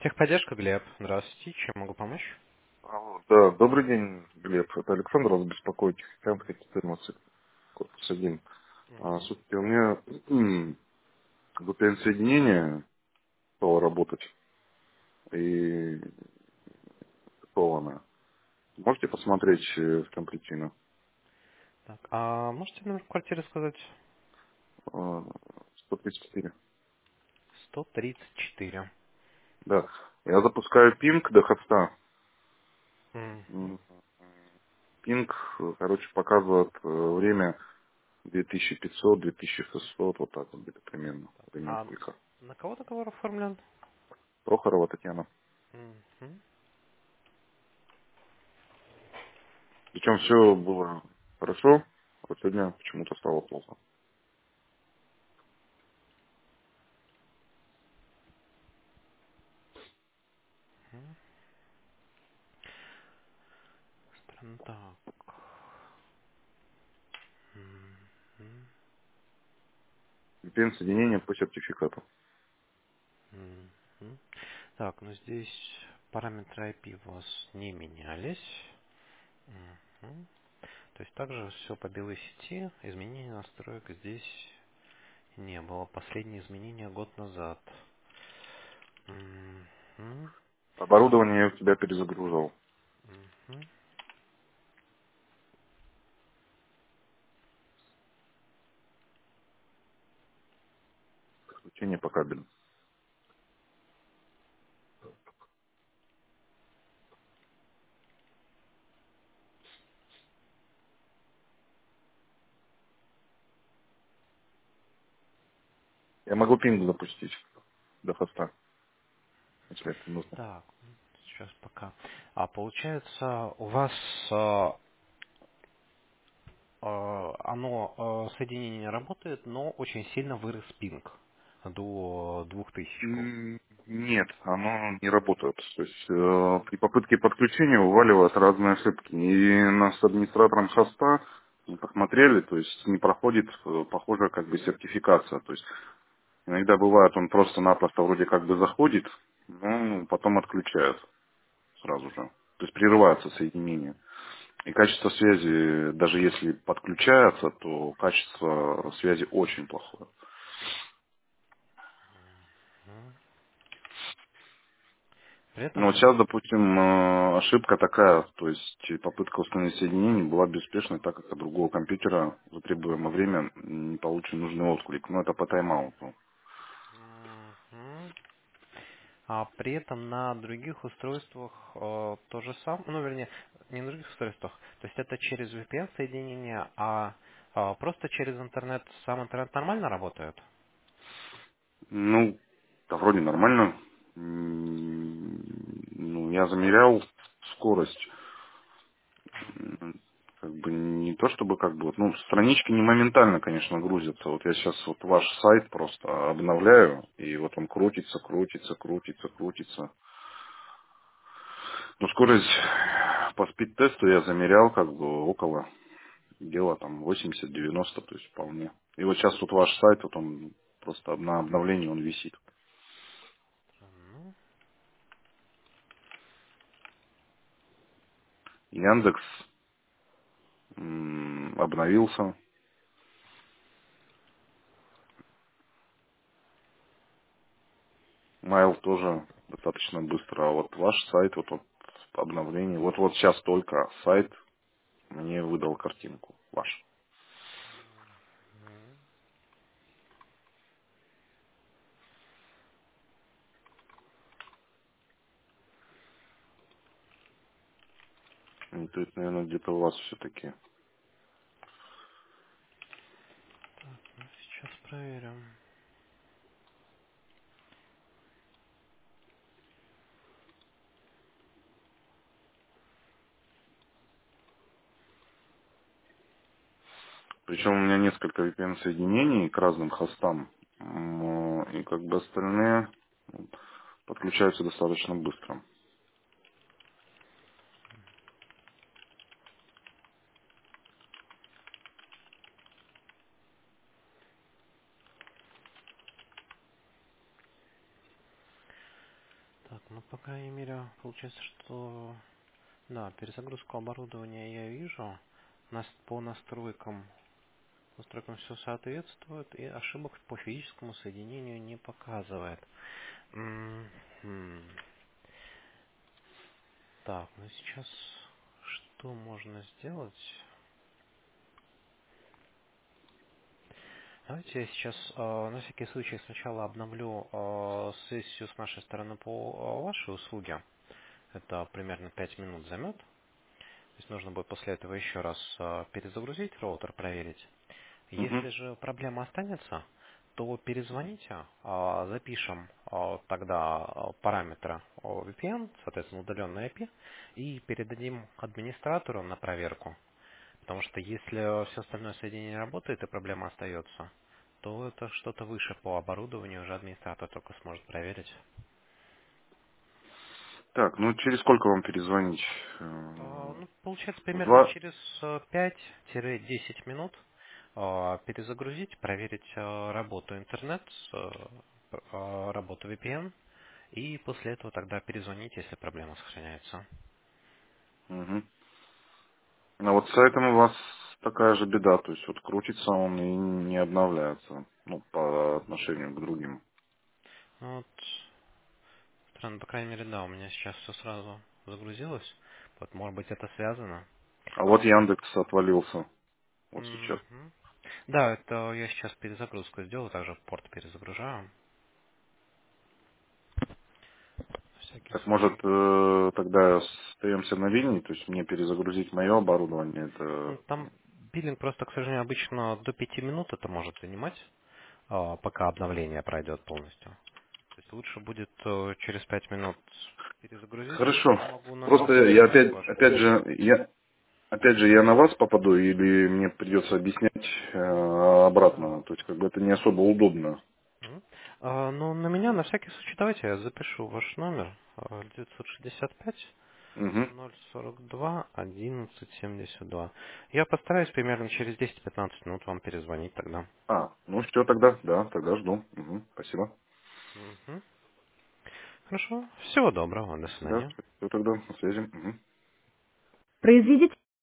Техподдержка, Глеб. Здравствуйте. Чем могу помочь? Алло, да, добрый день, Глеб. Это Александр вас беспокоит, техника 14, корпус 1. Слушайте, у меня VPN-соединение стало работать и оно. Можете посмотреть, в чем причина? Так, а можете номер квартиры сказать? Э, 134. 134. Да. Я запускаю пинг до хоста. Мгм. М, Пинг, короче, показывает время 2500-2600, вот так вот где-то примерно, время А отклика. на кого договор оформлен? Прохорова Татьяна. Мгм. Причем все было хорошо, а вот сегодня почему-то стало плохо. Странно так. Мгм. VPN-соединение по сертификату. Мгм. Так, ну здесь параметры IP у вас не менялись. Мгм. То есть также все по белой сети. Изменений настроек здесь не было. Последние изменения год назад. Мгм. Оборудование я у тебя перезагружал. Мгм. Подключение по кабелю. Я могу пинг запустить до хоста, если это нужно. Так, сейчас пока. А получается, у вас соединение работает, но очень сильно вырос пинг до 2000. Нет, оно не работает. То есть при попытке подключения уваливают разные ошибки. И нас с администратором хоста мы посмотрели, то есть не проходит, похоже, как бы сертификация. То есть иногда бывает, он просто-напросто вроде как бы заходит, но потом отключает сразу же. То есть прерывается соединение. И качество связи, даже если подключается, то качество связи очень плохое. Мгм. При Ну вот этом, сейчас, допустим, ошибка такая, то есть попытка установить соединение была безуспешной, так как от другого компьютера за требуемое время не получен нужный отклик. Но это по тайм-ауту. мгм. При этом на других устройствах то же самое, ну вернее, не на других устройствах, то есть это через VPN соединение, просто через интернет, сам интернет нормально работает? Ну, да вроде нормально. Ну, я замерял скорость. Как бы не то чтобы как бы, ну, странички не моментально, конечно, грузятся. Вот я сейчас вот ваш сайт просто обновляю, и вот он крутится, крутится, крутится, крутится. Ну, скорость по спид-тесту я замерял как бы около, дело там 80-90, то есть вполне. И вот сейчас вот ваш сайт, вот он просто на обновлении он висит. Ну, Яндекс обновился, Mail тоже достаточно быстро, а вот ваш сайт, вот обновление, вот сейчас только сайт мне выдал картинку ваш. И то есть, наверное, где-то у вас все-таки. сейчас проверим. Причем у меня несколько VPN-соединений к разным хостам, и как бы остальные подключаются достаточно быстро. Так, ну, по крайней мере, получается, что... Да, перезагрузку оборудования я вижу. По настройкам все соответствует, и ошибок по физическому соединению не показывает. Мгм. Так, ну сейчас что можно сделать? Давайте я сейчас на всякий случай сначала обновлю сессию с нашей стороны по вашей услуге. Это примерно 5 минут займет. То есть нужно будет после этого еще раз перезагрузить роутер, проверить. Угу. Если же проблема останется, то перезвоните, запишем тогда параметры VPN, соответственно, удаленный IP, и передадим администратору на проверку. Потому что если все остальное соединение работает и проблема остается, то это что-то выше по оборудованию, уже администратор только сможет проверить. Так, ну через сколько вам перезвонить? Ну, получается, примерно Два. через 5-10 минут перезагрузить, проверить работу интернет, работу VPN, и после этого тогда перезвонить, если проблема сохраняется. Угу. А вот с сайтом у вас такая же беда, то есть вот крутится он и не обновляется, ну, по отношению к другим. Ну, вот, странно, по крайней мере, да, у меня сейчас все сразу загрузилось. Вот, может быть, это связано. А вот Яндекс отвалился вот сейчас. Мгм. Да, это я сейчас перезагрузку сделаю, также порт перезагружаю. На всякий Так может случай. тогда остаемся на линии, то есть мне перезагрузить мое оборудование, Ну, это... там биллинг просто, к сожалению, обычно до 5 минут это может занимать, пока обновление пройдет полностью. То есть лучше будет через 5 минут перезагрузить. Хорошо. Я могу на Просто новую я версию вашу перейти. опять же, я на вас попаду или мне придется объяснять Да. обратно, то есть как бы это не особо удобно. Мгм. Ну, на меня, на всякий случай, давайте я запишу ваш номер. 965 Угу. 042 1172. Я постараюсь примерно через 10-15 минут вам перезвонить тогда. Ну все тогда, да, тогда жду. Угу. Спасибо. Мгм. Хорошо. Всего доброго. До Да, свидания. все тогда, на связи. Мгм. Произведите